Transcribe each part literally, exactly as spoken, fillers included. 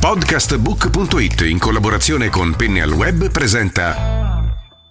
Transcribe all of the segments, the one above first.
Podcastbook punto it in collaborazione con Penny al Web presenta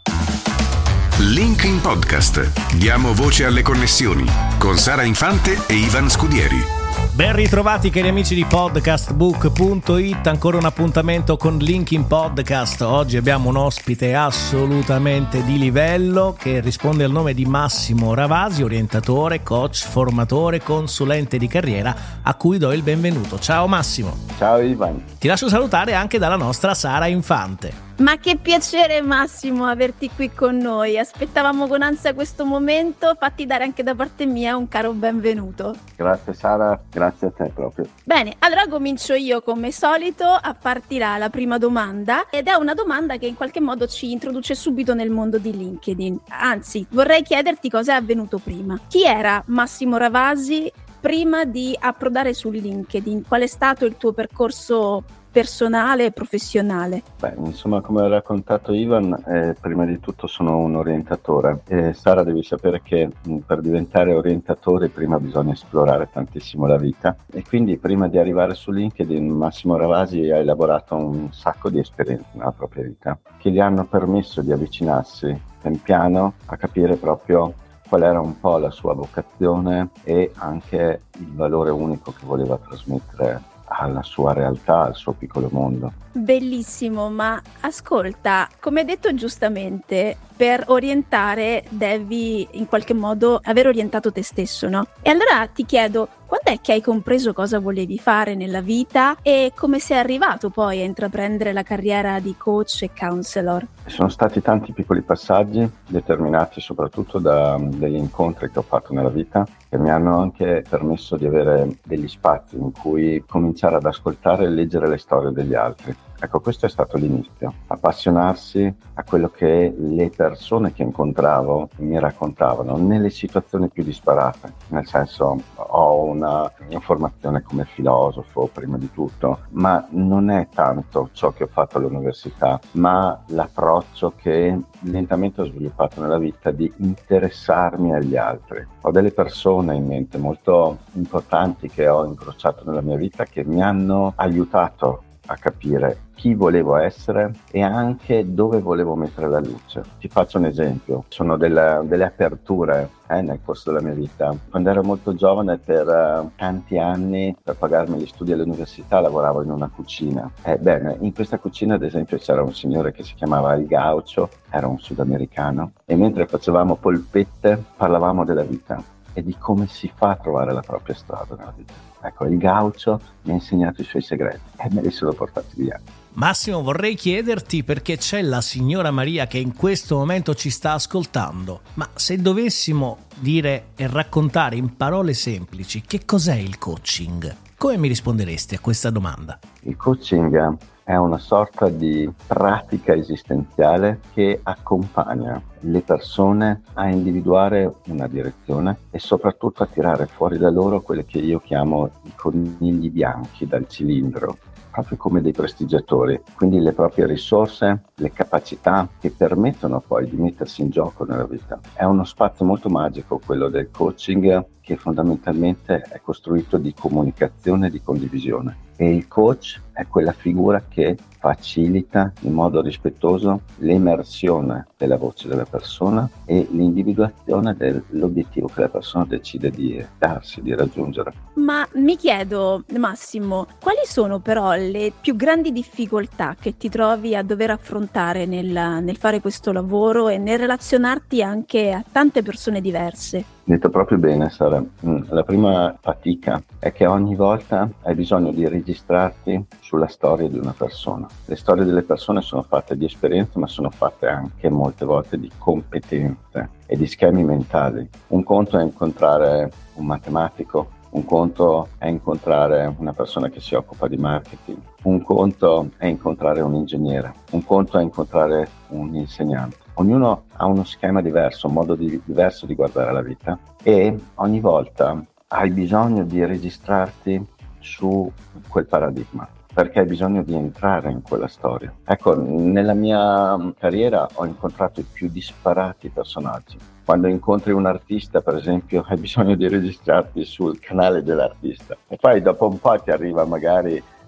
Link in Podcast. Diamo voce alle connessioni con Sara Infante e Ivan Scudieri. Ben ritrovati cari amici di Podcastbook punto it, ancora un appuntamento con Link in Podcast. Oggi abbiamo un ospite assolutamente di livello che risponde al nome di Massimo Ravasi, orientatore, coach, formatore, consulente di carriera, a cui do il benvenuto. Ciao Massimo. Ciao Ivan. Ti lascio salutare anche dalla nostra Sara Infante. Ma che piacere Massimo averti qui con noi, aspettavamo con ansia questo momento, fatti dare anche da parte mia un caro benvenuto. Grazie Sara, grazie a te proprio. Bene, allora comincio io come solito a partirà la prima domanda ed è una domanda che in qualche modo ci introduce subito nel mondo di LinkedIn. Anzi, vorrei chiederti cosa è avvenuto prima. Chi era Massimo Ravasi prima di approdare su LinkedIn? Qual è stato il tuo percorso personale e professionale? Beh, insomma, come ha raccontato Ivan, eh, prima di tutto sono un orientatore. E Sara, devi sapere che mh, per diventare orientatore prima bisogna esplorare tantissimo la vita, e quindi prima di arrivare su LinkedIn Massimo Ravasi ha elaborato un sacco di esperienze nella propria vita che gli hanno permesso di avvicinarsi pian piano a capire proprio qual era un po' la sua vocazione e anche il valore unico che voleva trasmettere alla sua realtà, al suo piccolo mondo. Bellissimo, ma ascolta, come hai detto giustamente, per orientare devi in qualche modo aver orientato te stesso, no? E allora ti chiedo, quando è che hai compreso cosa volevi fare nella vita e come sei arrivato poi a intraprendere la carriera di coach e counselor? Sono stati tanti piccoli passaggi, determinati soprattutto da degli incontri che ho fatto nella vita, che mi hanno anche permesso di avere degli spazi in cui cominciare ad ascoltare e leggere le storie degli altri. Ecco, questo è stato l'inizio, appassionarsi a quello che le persone che incontravo mi raccontavano nelle situazioni più disparate, nel senso ho una, una formazione come filosofo prima di tutto, ma non è tanto ciò che ho fatto all'università, ma l'approccio che lentamente ho sviluppato nella vita di interessarmi agli altri. Ho delle persone in mente molto importanti che ho incrociato nella mia vita che mi hanno aiutato a capire chi volevo essere e anche dove volevo mettere la luce. Ti faccio un esempio, sono delle, delle aperture eh, nel corso della mia vita. Quando ero molto giovane, per uh, tanti anni, per pagarmi gli studi all'università, lavoravo in una cucina. Ebbene, in questa cucina ad esempio c'era un signore che si chiamava Il Gaucho, era un sudamericano, e mentre facevamo polpette parlavamo della vita e di come si fa a trovare la propria strada nella vita. Ecco, Il Gaucho mi ha insegnato i suoi segreti e me li sono portati via. Massimo, vorrei chiederti, perché c'è la signora Maria che in questo momento ci sta ascoltando, ma se dovessimo dire e raccontare in parole semplici che cos'è il coaching, come mi risponderesti a questa domanda? Il coaching è una sorta di pratica esistenziale che accompagna le persone a individuare una direzione e soprattutto a tirare fuori da loro quelle che io chiamo i conigli bianchi dal cilindro, proprio come dei prestigiatori, quindi le proprie risorse, le capacità che permettono poi di mettersi in gioco nella vita. È uno spazio molto magico quello del coaching, che fondamentalmente è costruito di comunicazione e di condivisione. E il coach è quella figura che facilita in modo rispettoso l'emersione della voce della persona e l'individuazione dell'obiettivo che la persona decide di darsi, di raggiungere. Ma mi chiedo, Massimo, quali sono però le più grandi difficoltà che ti trovi a dover affrontare nel, nel fare questo lavoro e nel relazionarti anche a tante persone diverse? Detto proprio bene, Sara. La prima fatica è che ogni volta hai bisogno di registrarti sulla storia di una persona. Le storie delle persone sono fatte di esperienze, ma sono fatte anche molte volte di competenze e di schemi mentali. Un conto è incontrare un matematico, un conto è incontrare una persona che si occupa di marketing, un conto è incontrare un ingegnere, un conto è incontrare un insegnante. Ognuno ha uno schema diverso, un modo di, diverso di guardare la vita, e ogni volta hai bisogno di registrarti su quel paradigma, perché hai bisogno di entrare in quella storia. Ecco, nella mia carriera ho incontrato i più disparati personaggi. Quando incontri un artista, per esempio, hai bisogno di registrarti sul canale dell'artista, e poi dopo un po' ti arriva magari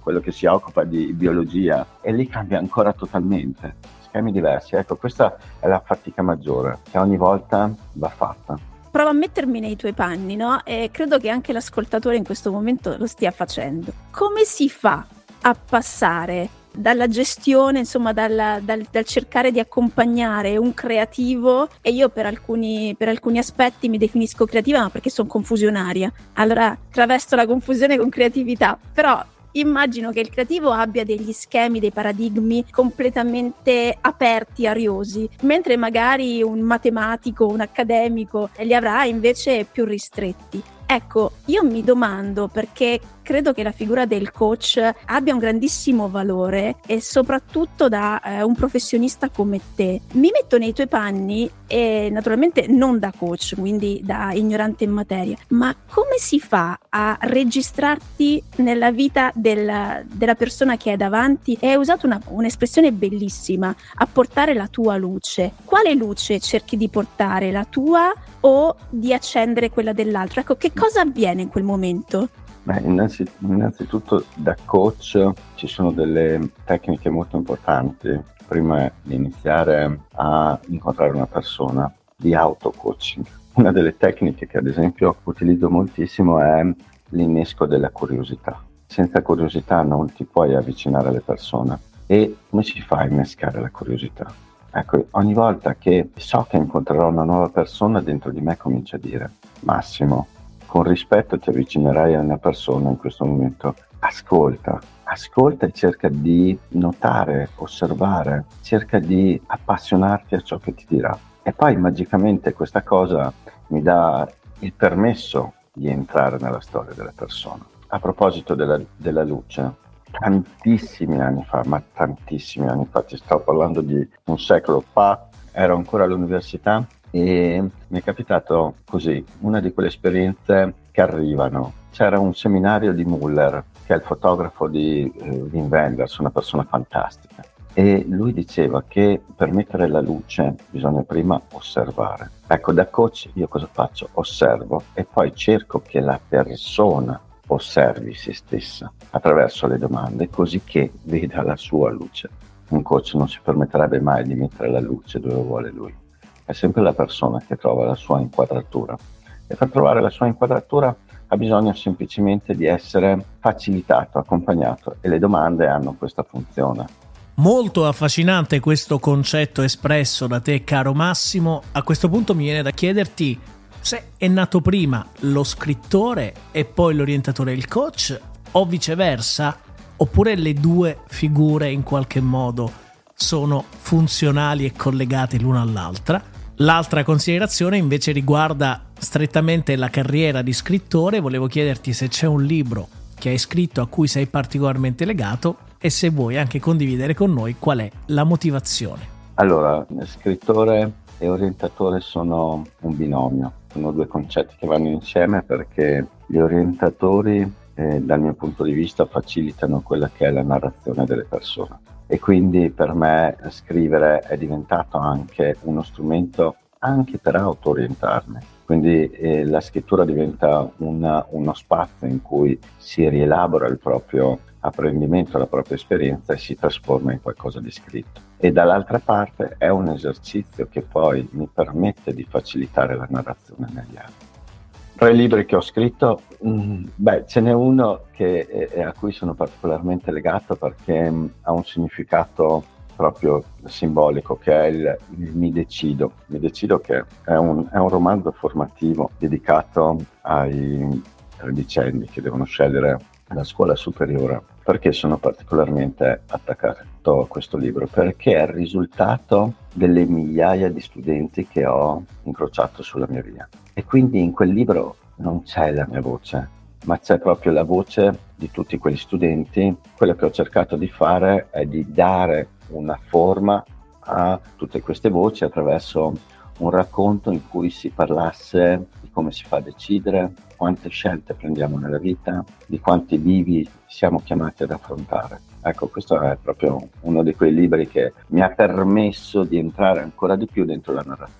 quello che si occupa di biologia, e lì cambia ancora totalmente, schemi diversi. Ecco, questa è la fatica maggiore che ogni volta va fatta. Provo a mettermi nei tuoi panni, no? E credo che anche l'ascoltatore in questo momento lo stia facendo. Come si fa a passare dalla gestione, insomma, dal, dal, dal cercare di accompagnare un creativo, e io per alcuni, per alcuni aspetti mi definisco creativa, ma perché sono confusionaria, allora travesto la confusione con creatività, però immagino che il creativo abbia degli schemi, dei paradigmi completamente aperti, ariosi, mentre magari un matematico, un accademico li avrà invece più ristretti. Ecco, io mi domando, perché credo che la figura del coach abbia un grandissimo valore, e soprattutto da eh, un professionista come te. Mi metto nei tuoi panni, e naturalmente non da coach, quindi da ignorante in materia, ma come si fa a registrarti nella vita del, della persona che hai davanti? E hai usato una, un'espressione bellissima, a portare la tua luce. Quale luce cerchi di portare? La tua o di accendere quella dell'altro? Ecco, che cosa avviene in quel momento? Beh, innanzitutto, innanzitutto da coach ci sono delle tecniche molto importanti prima di iniziare a incontrare una persona, di auto-coaching. Una delle tecniche che ad esempio utilizzo moltissimo è l'innesco della curiosità. Senza curiosità non ti puoi avvicinare alle persone. E come si fa a innescare la curiosità? Ecco, ogni volta che so che incontrerò una nuova persona, dentro di me comincia a dire: Massimo, con rispetto ti avvicinerai a una persona in questo momento, ascolta, ascolta e cerca di notare, osservare, cerca di appassionarti a ciò che ti dirà. E poi magicamente questa cosa mi dà il permesso di entrare nella storia della persona. A proposito della, della luce, tantissimi anni fa, ma tantissimi anni fa, ti sto parlando di un secolo fa, ero ancora all'università, e mi è capitato così, una di quelle esperienze che arrivano. C'era un seminario di Muller, che è il fotografo di eh, Wim Wenders, una persona fantastica, e lui diceva che per mettere la luce bisogna prima osservare. Ecco, da coach io cosa faccio? Osservo e poi cerco che la persona osservi se stessa attraverso le domande, così che veda la sua luce. Un coach non si permetterebbe mai di mettere la luce dove vuole lui. È sempre la persona che trova la sua inquadratura, e per trovare la sua inquadratura ha bisogno semplicemente di essere facilitato, accompagnato, e le domande hanno questa funzione. Molto affascinante questo concetto espresso da te, caro Massimo. A questo punto mi viene da chiederti se è nato prima lo scrittore e poi l'orientatore e il coach, o viceversa, oppure le due figure in qualche modo sono funzionali e collegate l'una all'altra. L'altra considerazione invece riguarda strettamente la carriera di scrittore. Volevo chiederti se c'è un libro che hai scritto a cui sei particolarmente legato, e se vuoi anche condividere con noi qual è la motivazione. Allora, scrittore e orientatore sono un binomio, sono due concetti che vanno insieme, perché gli orientatori eh, dal mio punto di vista facilitano quella che è la narrazione delle persone, e quindi per me scrivere è diventato anche uno strumento anche per auto-orientarmi. Quindi eh, la scrittura diventa una, uno spazio in cui si rielabora il proprio apprendimento, la propria esperienza, e si trasforma in qualcosa di scritto. E dall'altra parte è un esercizio che poi mi permette di facilitare la narrazione negli altri. Tra i libri che ho scritto, mh, beh, ce n'è uno che, eh, a cui sono particolarmente legato, perché mh, ha un significato proprio simbolico, che è il, il Mi decido. Mi decido, che è un, è un romanzo formativo dedicato ai tredicenni che devono scegliere la scuola superiore. Perché sono particolarmente attaccato a questo libro? Perché è il risultato delle migliaia di studenti che ho incrociato sulla mia via. E quindi in quel libro non c'è la mia voce, ma c'è proprio la voce di tutti quegli studenti. Quello che ho cercato di fare è di dare una forma a tutte queste voci attraverso un racconto in cui si parlasse di come si fa a decidere, quante scelte prendiamo nella vita, di quanti bivi siamo chiamati ad affrontare. Ecco, questo è proprio uno di quei libri che mi ha permesso di entrare ancora di più dentro la narrazione.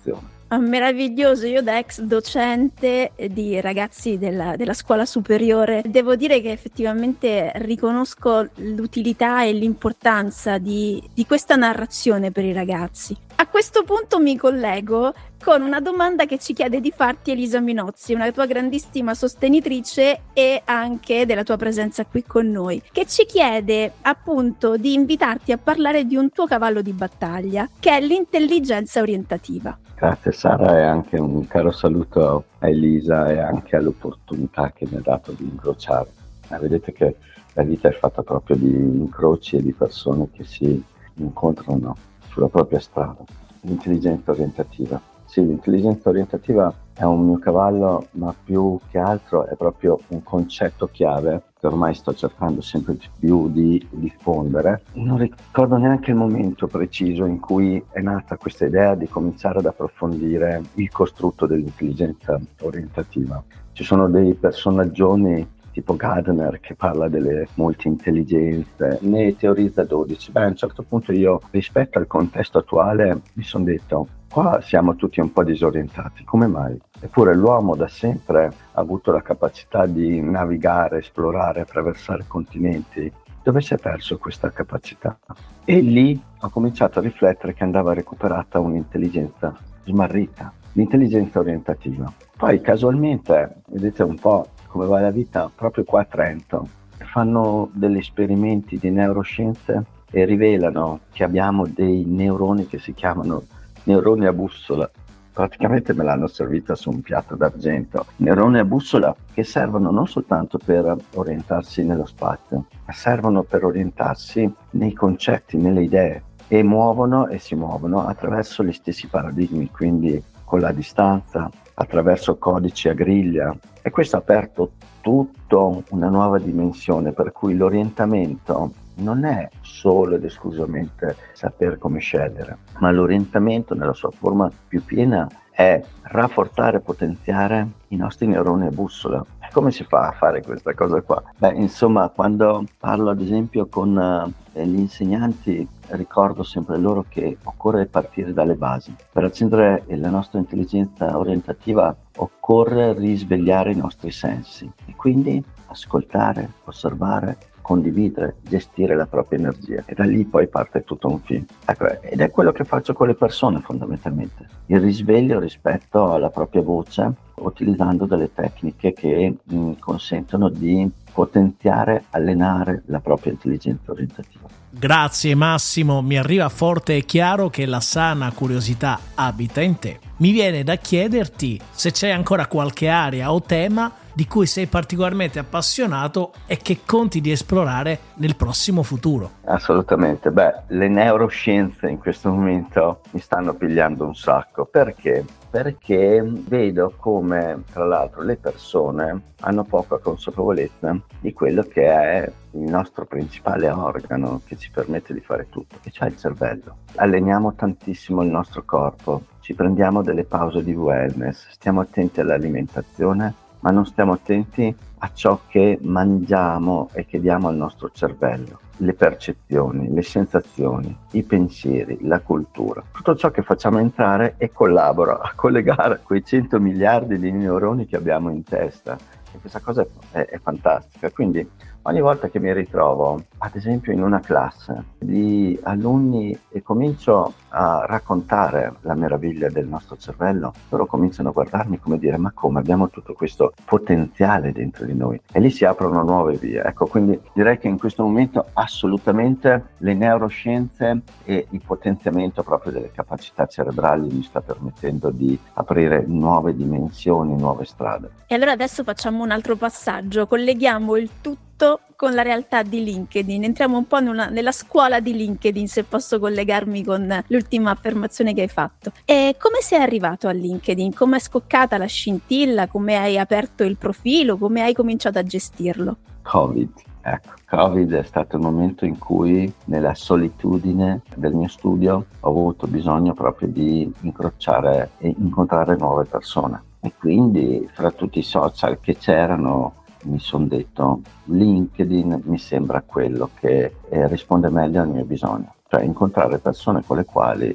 Meraviglioso. Io da ex docente di ragazzi della, della scuola superiore devo dire che effettivamente riconosco l'utilità e l'importanza di, di questa narrazione per i ragazzi. A questo punto mi collego con una domanda che ci chiede di farti Elisa Minozzi, una tua grandissima sostenitrice e anche della tua presenza qui con noi, che ci chiede appunto di invitarti a parlare di un tuo cavallo di battaglia, che è l'intelligenza orientativa. Grazie Sara, e anche un caro saluto a Elisa e anche all'opportunità che mi ha dato di incrociare. Eh, vedete che la vita è fatta proprio di incroci e di persone che si incontrano sulla propria strada. L'intelligenza orientativa. Sì, l'intelligenza orientativa è un mio cavallo, ma più che altro è proprio un concetto chiave che ormai sto cercando sempre di più di diffondere. Non ricordo neanche il momento preciso in cui è nata questa idea di cominciare ad approfondire il costrutto dell'intelligenza orientativa. Ci sono dei personaggioni tipo Gardner che parla delle multi-intelligenze, ne teorizza dodici. Beh, a un certo punto io, rispetto al contesto attuale, mi sono detto, qua siamo tutti un po' disorientati, come mai? Eppure l'uomo da sempre ha avuto la capacità di navigare, esplorare, attraversare continenti. Dove si è perso questa capacità? E lì ho cominciato a riflettere che andava recuperata un'intelligenza smarrita, l'intelligenza orientativa. Poi casualmente, vedete un po' come va la vita, proprio qua a Trento fanno degli esperimenti di neuroscienze e rivelano che abbiamo dei neuroni che si chiamano neuroni a bussola. Praticamente me l'hanno servita su un piatto d'argento. Neuroni a bussola che servono non soltanto per orientarsi nello spazio, ma servono per orientarsi nei concetti, nelle idee, e muovono e si muovono attraverso gli stessi paradigmi, quindi con la distanza, attraverso codici a griglia. E questo ha aperto tutto una nuova dimensione, per cui l'orientamento non è solo ed esclusivamente sapere come scegliere, ma l'orientamento nella sua forma più piena è rafforzare e potenziare i nostri neuroni a bussola. E come si fa a fare questa cosa qua? Beh, insomma, quando parlo ad esempio con uh, gli insegnanti, ricordo sempre loro che occorre partire dalle basi. Per accendere la nostra intelligenza orientativa occorre risvegliare i nostri sensi e quindi ascoltare, osservare, condividere, gestire la propria energia, e da lì poi parte tutto un film. Ecco, ed è quello che faccio con le persone fondamentalmente, il risveglio rispetto alla propria voce, utilizzando delle tecniche che mh, consentono di potenziare, allenare la propria intelligenza orientativa. Grazie Massimo, mi arriva forte e chiaro che la sana curiosità abita in te. Mi viene da chiederti se c'è ancora qualche area o tema di cui sei particolarmente appassionato e che conti di esplorare nel prossimo futuro. Assolutamente, beh, le neuroscienze in questo momento mi stanno pigliando un sacco. Perché? Perché vedo come, tra l'altro, le persone hanno poca consapevolezza di quello che è il nostro principale organo che ci permette di fare tutto, e cioè il cervello. Alleniamo tantissimo il nostro corpo, ci prendiamo delle pause di wellness, stiamo attenti all'alimentazione, ma non stiamo attenti a ciò che mangiamo e che diamo al nostro cervello, le percezioni, le sensazioni, i pensieri, la cultura, tutto ciò che facciamo entrare e collabora a collegare quei cento miliardi di neuroni che abbiamo in testa. E questa cosa è, è, è fantastica. Quindi ogni volta che mi ritrovo, ad esempio, in una classe di alunni e comincio a raccontare la meraviglia del nostro cervello, loro cominciano a guardarmi come dire: ma come, abbiamo tutto questo potenziale dentro di noi, e lì si aprono nuove vie. Ecco, quindi direi che in questo momento assolutamente le neuroscienze e il potenziamento proprio delle capacità cerebrali mi sta permettendo di aprire nuove dimensioni, nuove strade. E allora adesso facciamo un altro passaggio, colleghiamo il tutto con la realtà di LinkedIn, entriamo un po' nella, nella scuola di LinkedIn, se posso collegarmi con l'ultima affermazione che hai fatto. E come sei arrivato a LinkedIn? Come è scoccata la scintilla? Come hai aperto il profilo? Come hai cominciato a gestirlo? Covid. Ecco, Covid è stato il momento in cui, nella solitudine del mio studio, ho avuto bisogno proprio di incrociare e incontrare nuove persone. E quindi, fra tutti i social che c'erano, mi sono detto: LinkedIn mi sembra quello che eh, risponde meglio al mio bisogno, cioè incontrare persone con le quali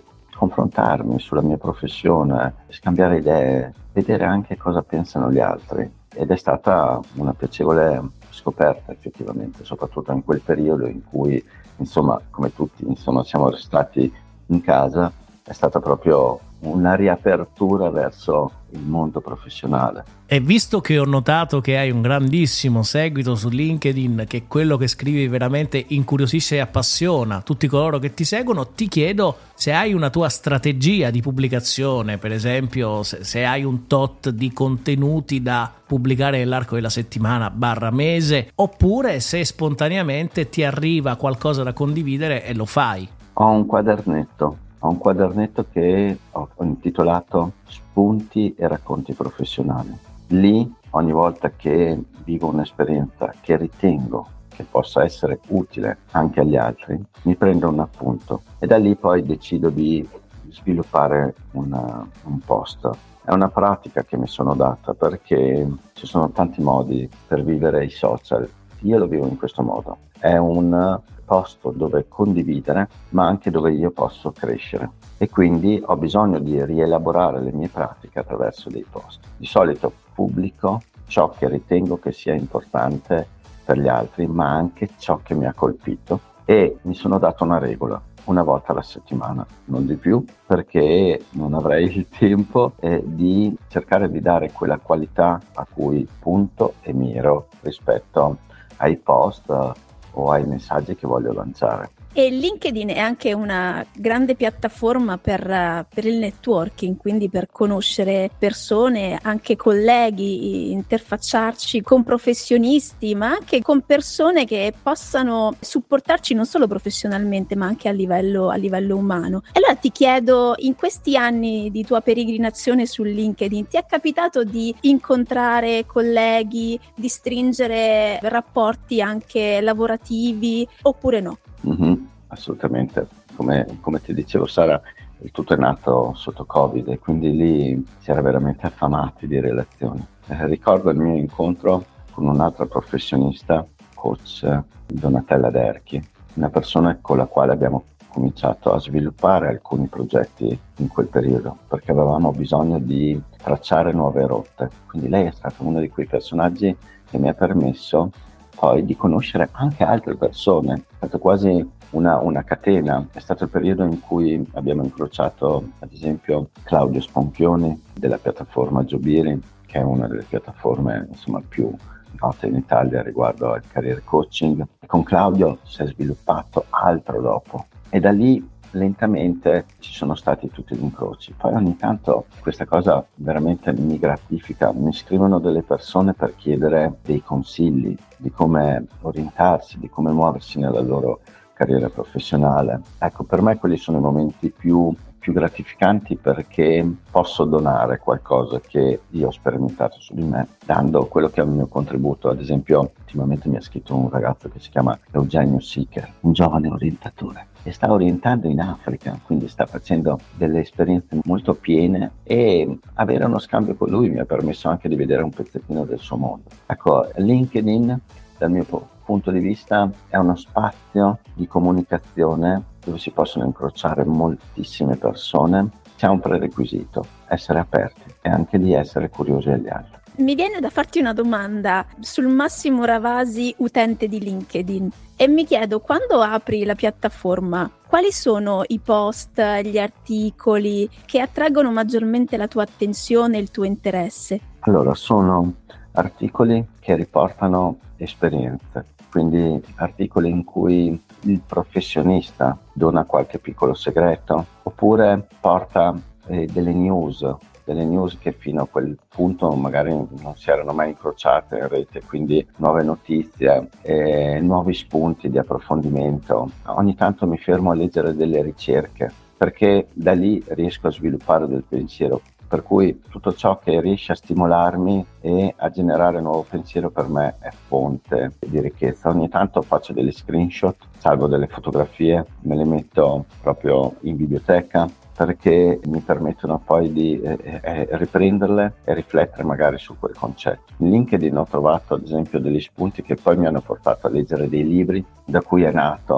confrontarmi sulla mia professione, scambiare idee, vedere anche cosa pensano gli altri. Ed è stata una piacevole scoperta effettivamente, soprattutto in quel periodo in cui, insomma, come tutti, insomma, siamo restati in casa. È stata proprio una riapertura verso il mondo professionale. E visto che ho notato che hai un grandissimo seguito su LinkedIn, che quello che scrivi veramente incuriosisce e appassiona tutti coloro che ti seguono, ti chiedo se hai una tua strategia di pubblicazione, per esempio se, se hai un tot di contenuti da pubblicare nell'arco della settimana barra mese, oppure se spontaneamente ti arriva qualcosa da condividere e lo fai. Ho un quadernetto. Ho un quadernetto che ho intitolato Spunti e racconti professionali. Lì, ogni volta che vivo un'esperienza che ritengo che possa essere utile anche agli altri, mi prendo un appunto e da lì poi decido di sviluppare una, un post. È una pratica che mi sono data perché ci sono tanti modi per vivere i social. Io lo vivo in questo modo. È un posto dove condividere, ma anche dove io posso crescere, e quindi ho bisogno di rielaborare le mie pratiche attraverso dei post. Di solito pubblico ciò che ritengo che sia importante per gli altri, ma anche ciò che mi ha colpito, e mi sono dato una regola: una volta alla settimana, non di più, perché non avrei il tempo eh, di cercare di dare quella qualità a cui punto e miro rispetto ai post o ai messaggi che voglio lanciare. E LinkedIn è anche una grande piattaforma per, per il networking, quindi per conoscere persone, anche colleghi, interfacciarci con professionisti, ma anche con persone che possano supportarci non solo professionalmente, ma anche a livello, a livello umano. Allora ti chiedo, in questi anni di tua peregrinazione su LinkedIn, ti è capitato di incontrare colleghi, di stringere rapporti anche lavorativi, oppure no? Mm-hmm, assolutamente, come, come ti dicevo Sara, il tutto è nato sotto Covid e quindi lì si era veramente affamati di relazioni. Eh, ricordo il mio incontro con un'altra professionista, coach Donatella Derchi, una persona con la quale abbiamo cominciato a sviluppare alcuni progetti in quel periodo perché avevamo bisogno di tracciare nuove rotte. Quindi lei è stato uno di quei personaggi che mi ha permesso poi di conoscere anche altre persone. È stato quasi una, una catena. È stato il periodo in cui abbiamo incrociato ad esempio Claudio Sponchioni della piattaforma Jobiri, che è una delle piattaforme insomma più note in Italia riguardo al career coaching, e con Claudio si è sviluppato altro dopo, e da lì lentamente ci sono stati tutti gli incroci. Poi ogni tanto questa cosa veramente mi gratifica, mi scrivono delle persone per chiedere dei consigli di come orientarsi, di come muoversi nella loro carriera professionale. Ecco, per me quelli sono i momenti più, più gratificanti, perché posso donare qualcosa che io ho sperimentato su di me, dando quello che è il mio contributo. Ad esempio, ultimamente mi ha scritto un ragazzo che si chiama Eugenio Sicher, un giovane orientatore, e sta orientando in Africa, quindi sta facendo delle esperienze molto piene, e avere uno scambio con lui mi ha permesso anche di vedere un pezzettino del suo mondo. Ecco, LinkedIn dal mio punto di vista è uno spazio di comunicazione dove si possono incrociare moltissime persone. C'è un prerequisito: essere aperti e anche di essere curiosi agli altri. Mi viene da farti una domanda sul Massimo Ravasi, utente di LinkedIn, e mi chiedo, quando apri la piattaforma, quali sono i post, gli articoli che attraggono maggiormente la tua attenzione e il tuo interesse? Allora, sono articoli che riportano esperienze, quindi articoli in cui il professionista dona qualche piccolo segreto, oppure porta eh, delle news, delle news che fino a quel punto magari non si erano mai incrociate in rete, quindi nuove notizie, eh, nuovi spunti di approfondimento. Ogni tanto mi fermo a leggere delle ricerche, perché da lì riesco a sviluppare del pensiero, per cui tutto ciò che riesce a stimolarmi e a generare nuovo pensiero per me è fonte di ricchezza. Ogni tanto faccio degli screenshot, salvo delle fotografie, me le metto proprio in biblioteca, perché mi permettono poi di eh, eh, riprenderle e riflettere magari su quel concetto. In LinkedIn ho trovato ad esempio degli spunti che poi mi hanno portato a leggere dei libri, da cui è nato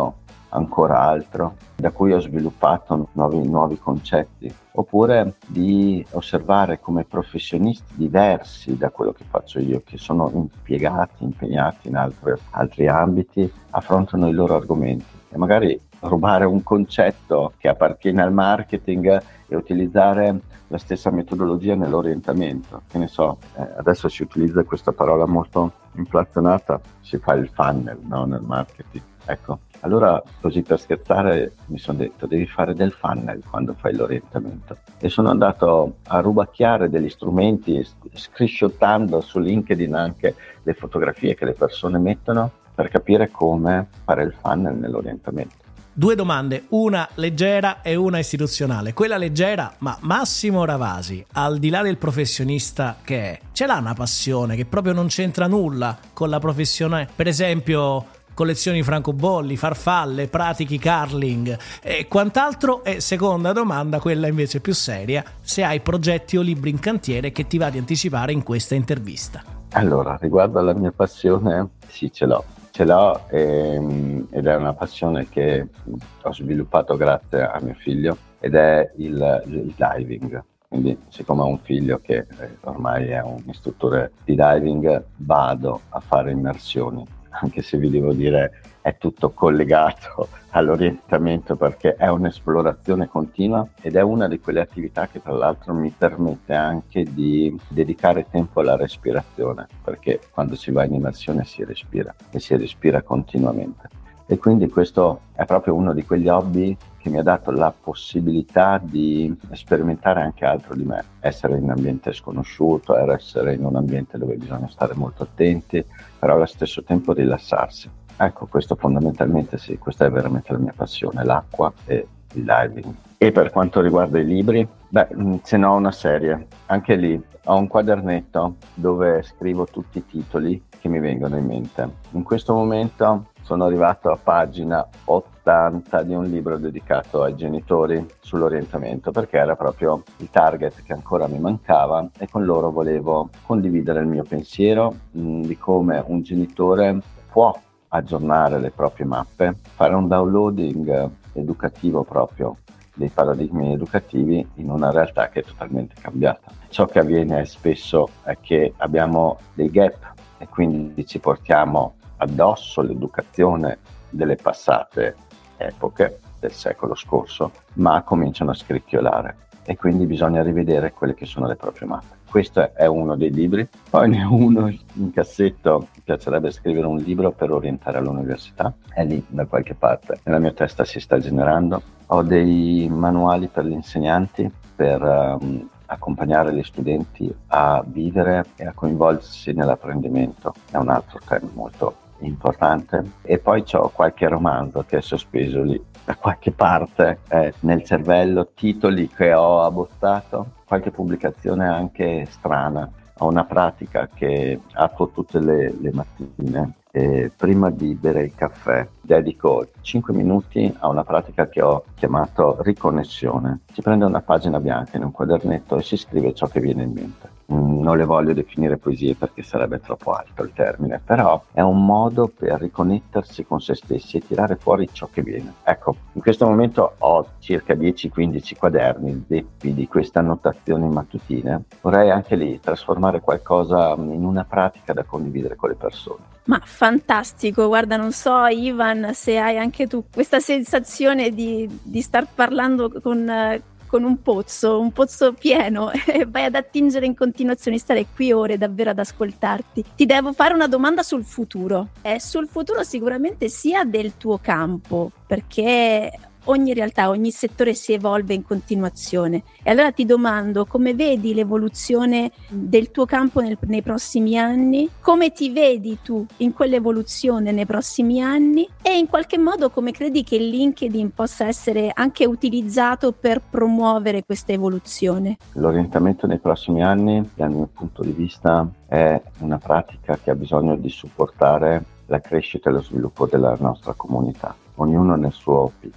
ancora altro, da cui ho sviluppato nuovi, nuovi concetti, oppure di osservare come professionisti diversi da quello che faccio io, che sono impiegati, impegnati in altri, altri ambiti, affrontano i loro argomenti e magari rubare un concetto che appartiene al marketing e utilizzare la stessa metodologia nell'orientamento. Che ne so, eh, adesso si utilizza questa parola molto inflazionata, si fa il funnel, no, nel marketing. Ecco, allora così per scherzare mi sono detto devi fare del funnel quando fai l'orientamento e sono andato a rubacchiare degli strumenti, screenshottando su LinkedIn anche le fotografie che le persone mettono per capire come fare il funnel nell'orientamento. Due domande, una leggera e una istituzionale. Quella leggera, ma Massimo Ravasi, al di là del professionista che è, ce l'ha una passione che proprio non c'entra nulla con la professione, per esempio collezioni francobolli, farfalle, pratichi curling e quant'altro? E seconda domanda, quella invece più seria, se hai progetti o libri in cantiere che ti va di anticipare in questa intervista. Allora, riguardo alla mia passione, sì, ce l'ho. Ce l'ho ehm, ed è una passione che ho sviluppato grazie a mio figlio ed è il, il diving. Quindi siccome ho un figlio che eh, ormai è un istruttore di diving, vado a fare immersioni, anche se vi devo dire è tutto collegato all'orientamento perché è un'esplorazione continua ed è una di quelle attività che tra l'altro mi permette anche di dedicare tempo alla respirazione, perché quando si va in immersione si respira e si respira continuamente. E quindi questo è proprio uno di quegli hobby che mi ha dato la possibilità di sperimentare anche altro di me, essere in un ambiente sconosciuto, essere in un ambiente dove bisogna stare molto attenti, però allo stesso tempo rilassarsi. Ecco, questo fondamentalmente sì, questa è veramente la mia passione, l'acqua e il diving. E per quanto riguarda i libri, beh, ce n'ho una serie, anche lì ho un quadernetto dove scrivo tutti i titoli che mi vengono in mente. In questo momento sono arrivato a pagina ottanta di un libro dedicato ai genitori sull'orientamento, perché era proprio il target che ancora mi mancava e con loro volevo condividere il mio pensiero mh, di come un genitore può aggiornare le proprie mappe, fare un downloading educativo proprio dei paradigmi educativi in una realtà che è totalmente cambiata. Ciò che avviene spesso è che abbiamo dei gap e quindi ci portiamo addosso l'educazione delle passate epoche del secolo scorso, ma cominciano a scricchiolare e quindi bisogna rivedere quelle che sono le proprie mappe. Questo è uno dei libri, poi ne ho uno in cassetto, mi piacerebbe scrivere un libro per orientare all'università, è lì da qualche parte, nella mia testa si sta generando. Ho dei manuali per gli insegnanti per um, accompagnare gli studenti a vivere e a coinvolgersi nell'apprendimento, è un altro tema molto importante. E poi c'ho qualche romanzo che è sospeso lì da qualche parte eh, nel cervello, titoli che ho abbozzato, qualche pubblicazione anche strana. Ho una pratica che apro tutte le, le mattine e prima di bere il caffè dedico cinque minuti a una pratica che ho chiamato riconnessione. Si prende una pagina bianca in un quadernetto e si scrive ciò che viene in mente. Non le voglio definire poesie perché sarebbe troppo alto il termine, però è un modo per riconnettersi con se stessi e tirare fuori ciò che viene. Ecco, in questo momento ho circa dieci quindici quaderni zeppi di queste annotazioni mattutine. Vorrei anche lì trasformare qualcosa in una pratica da condividere con le persone. Ma fantastico, guarda, non so Ivan se hai anche tu questa sensazione di, di star parlando con... con un pozzo, un pozzo pieno e vai ad attingere in continuazione, stare qui ore davvero ad ascoltarti. Ti devo fare una domanda sul futuro, è sul futuro sicuramente sia del tuo campo, perché ogni realtà, ogni settore si evolve in continuazione e allora ti domando come vedi l'evoluzione del tuo campo nel, nei prossimi anni, come ti vedi tu in quell'evoluzione nei prossimi anni e in qualche modo come credi che LinkedIn possa essere anche utilizzato per promuovere questa evoluzione. L'orientamento nei prossimi anni, dal mio punto di vista, è una pratica che ha bisogno di supportare la crescita e lo sviluppo della nostra comunità, ognuno nel suo piccolo.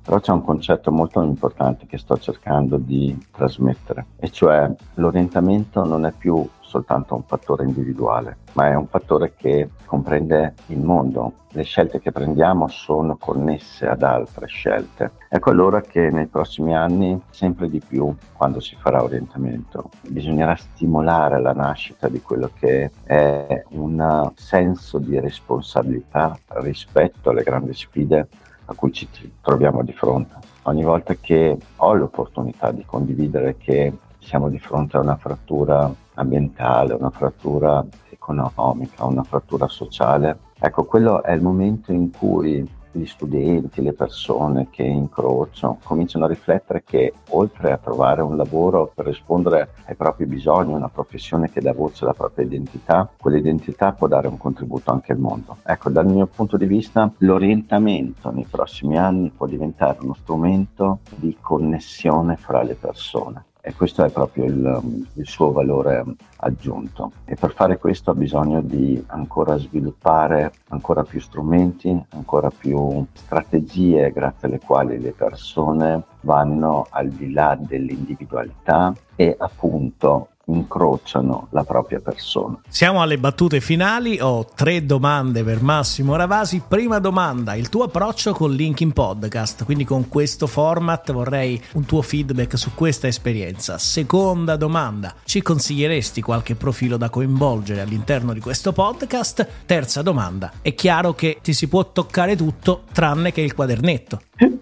Però c'è un concetto molto importante che sto cercando di trasmettere, e cioè l'orientamento non è più soltanto un fattore individuale, ma è un fattore che comprende il mondo. Le scelte che prendiamo sono connesse ad altre scelte. Ecco allora che nei prossimi anni, sempre di più, quando si farà orientamento, bisognerà stimolare la nascita di quello che è un senso di responsabilità rispetto alle grandi sfide a cui ci troviamo di fronte. Ogni volta che ho l'opportunità di condividere che siamo di fronte a una frattura ambientale, una frattura economica, una frattura sociale, ecco, quello è il momento in cui gli studenti, le persone che incrocio cominciano a riflettere che oltre a trovare un lavoro per rispondere ai propri bisogni, una professione che dà voce alla propria identità, quell'identità può dare un contributo anche al mondo. Ecco, dal mio punto di vista l'orientamento nei prossimi anni può diventare uno strumento di connessione fra le persone. E questo è proprio il, il suo valore aggiunto. E per fare questo ha bisogno di ancora sviluppare ancora più strumenti, ancora più strategie grazie alle quali le persone vanno al di là dell'individualità e appunto incrociano la propria persona. Siamo alle battute finali, ho tre domande per Massimo Ravasi. Prima domanda, il tuo approccio con Linkin Podcast, quindi con questo format vorrei un tuo feedback su questa esperienza. Seconda domanda, ci consiglieresti qualche profilo da coinvolgere all'interno di questo podcast? Terza domanda, è chiaro che ti si può toccare tutto tranne che il quadernetto.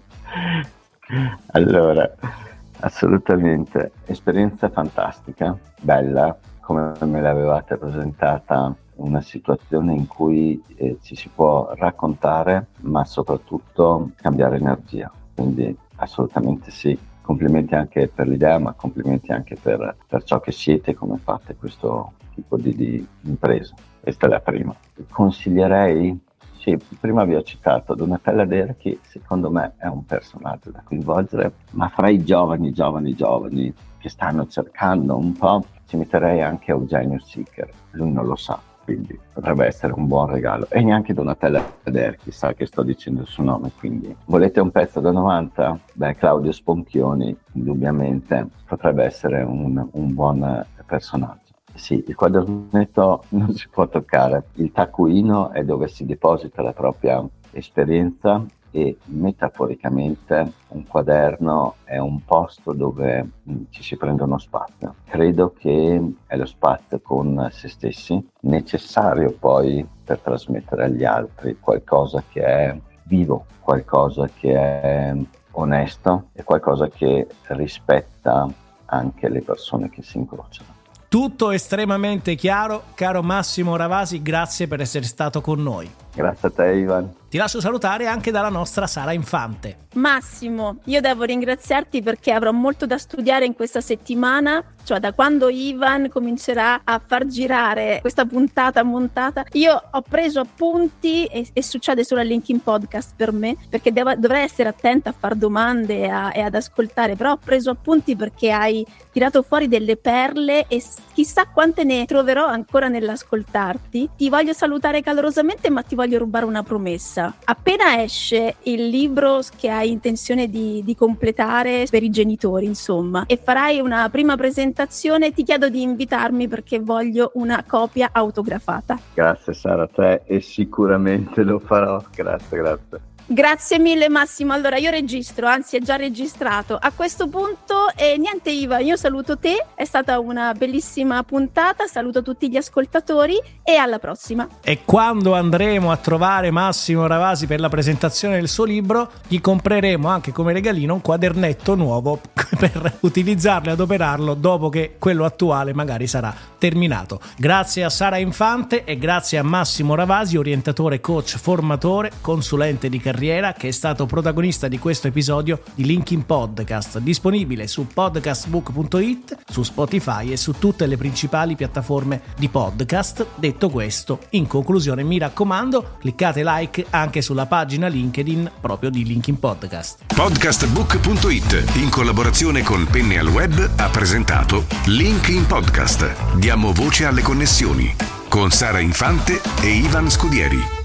Allora, assolutamente, esperienza fantastica, bella, come me l'avevate presentata, una situazione in cui eh, ci si può raccontare, ma soprattutto cambiare energia, quindi assolutamente sì. Complimenti anche per l'idea, ma complimenti anche per, per ciò che siete e come fate questo tipo di, di impresa. Questa è la prima. Consiglierei, sì, prima vi ho citato Donatella Derchi, secondo me è un personaggio da coinvolgere, ma fra i giovani, giovani, giovani che stanno cercando un po', ci metterei anche Eugenio Sicker, lui non lo sa, quindi potrebbe essere un buon regalo. E neanche Donatella Derchi sa che sto dicendo il suo nome, quindi volete un pezzo da novanta? Beh, Claudio Sponchioni indubbiamente potrebbe essere un, un buon personaggio. Sì, il quadernetto non si può toccare, il taccuino è dove si deposita la propria esperienza e metaforicamente un quaderno è un posto dove mh, ci si prende uno spazio. Credo che è lo spazio con se stessi, necessario poi per trasmettere agli altri qualcosa che è vivo, qualcosa che è onesto e qualcosa che rispetta anche le persone che si incrociano. Tutto estremamente chiaro, caro Massimo Ravasi, grazie per essere stato con noi. Grazie a te, Ivan. Ti lascio salutare anche dalla nostra Sara Infante. Massimo, io devo ringraziarti perché avrò molto da studiare in questa settimana, cioè da quando Ivan comincerà a far girare questa puntata montata. Io ho preso appunti e, e succede solo a Linkin Podcast per me, perché devo, dovrei essere attenta a far domande e, a, e ad ascoltare, però ho preso appunti perché hai tirato fuori delle perle e chissà quante ne troverò ancora nell'ascoltarti. Ti voglio salutare calorosamente, ma ti voglio rubare una promessa. Appena esce il libro che hai intenzione di, di completare per i genitori, insomma, e farai una prima presentazione, ti chiedo di invitarmi perché voglio una copia autografata. Grazie Sara, a te, e sicuramente lo farò. Grazie, grazie. Grazie mille Massimo, allora io registro, anzi è già registrato a questo punto e niente Iva, io saluto te, è stata una bellissima puntata, saluto tutti gli ascoltatori e alla prossima. E quando andremo a trovare Massimo Ravasi per la presentazione del suo libro, gli compreremo anche come regalino un quadernetto nuovo per utilizzarlo e adoperarlo dopo che quello attuale magari sarà terminato. Grazie a Sara Infante e grazie a Massimo Ravasi, orientatore, coach, formatore, consulente di carriera, che è stato protagonista di questo episodio di Linkin Podcast, disponibile su podcast book punto it, su Spotify e su tutte le principali piattaforme di podcast. Detto questo, in conclusione mi raccomando, cliccate like anche sulla pagina LinkedIn proprio di Linkin Podcast. podcast book punto it, in collaborazione con Penne al Web, ha presentato Linkin Podcast. Diamo voce alle connessioni con Sara Infante e Ivan Scudieri.